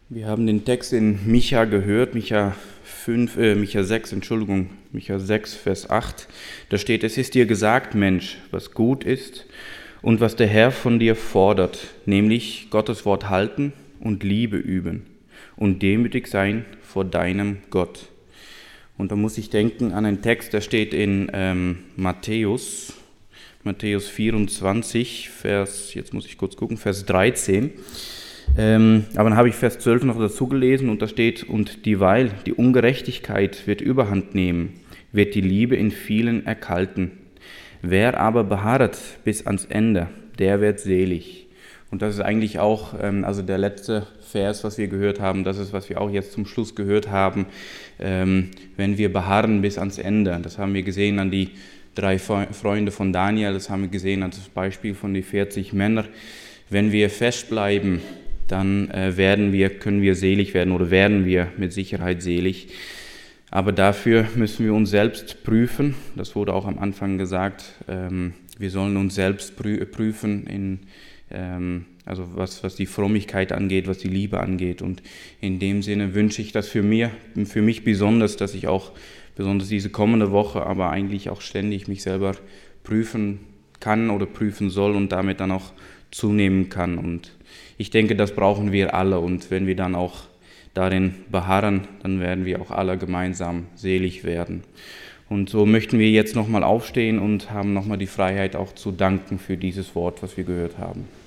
Wir haben den Text in Micha gehört, Micha 6, Vers 8. Da steht: Es ist dir gesagt, Mensch, was gut ist und was der Herr von dir fordert, nämlich Gottes Wort halten und Liebe üben und demütig sein vor deinem Gott. Und da muss ich denken an einen Text, der steht in Matthäus 24, Vers 13. Aber dann habe ich Vers 12 noch dazu gelesen und da steht: Und dieweil die Ungerechtigkeit wird Überhand nehmen, wird die Liebe in vielen erkalten. Wer aber beharrt bis ans Ende, der wird selig. Und das ist eigentlich auch, also der letzte Vers, was wir gehört haben, das ist, was wir auch jetzt zum Schluss gehört haben, wenn wir beharren bis ans Ende. Das haben wir gesehen an die 3 Freunde von Daniel, das haben wir gesehen an das Beispiel von den 40 Männern. Wenn wir festbleiben, dann können wir selig werden oder werden wir mit Sicherheit selig. Aber dafür müssen wir uns selbst prüfen. Das wurde auch am Anfang gesagt. Wir sollen uns selbst prüfen, also was die Frömmigkeit angeht, was die Liebe angeht. Und in dem Sinne wünsche ich das für mich besonders, dass ich auch besonders diese kommende Woche, aber eigentlich auch ständig mich selber prüfen kann oder prüfen soll und damit dann auch zunehmen kann. Und ich denke, das brauchen wir alle. Und wenn wir dann auch darin beharren, dann werden wir auch alle gemeinsam selig werden. Und so möchten wir jetzt nochmal aufstehen und haben nochmal die Freiheit auch zu danken für dieses Wort, was wir gehört haben.